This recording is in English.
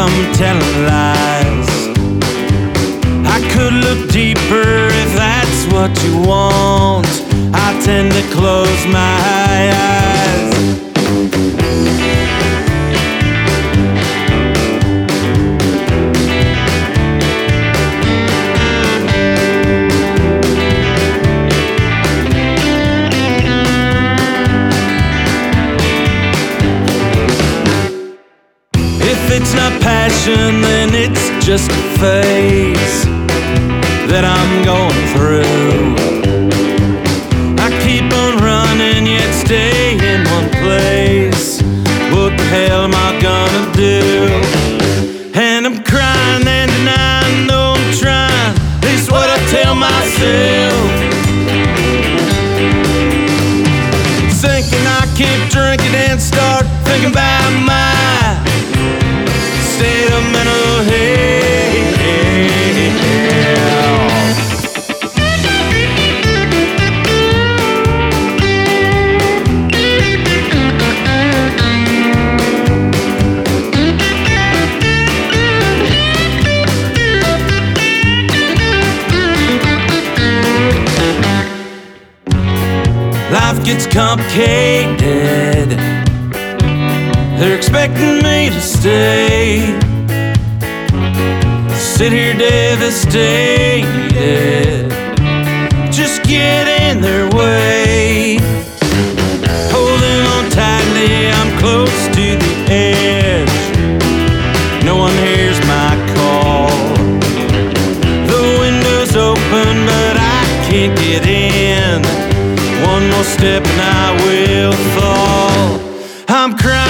I'm telling lies. I could look deeper if that's what you want. I tend to close my eyes. If it's not passion, then it's just a phase that I'm going through. I keep on running, yet stay in one place. What the hell am I gonna do? And I'm crying and denying, though I'm trying. At least what I tell myself. Thinking I keep drinking and start thinking about my state of mental health. Life gets complicated. They're expecting me to stay. Sit here devastated. Just get in their way. Holding on tightly, I'm close to the edge. No one hears my call. The window's open, but I can't get in. One more step and I will fall. I'm crying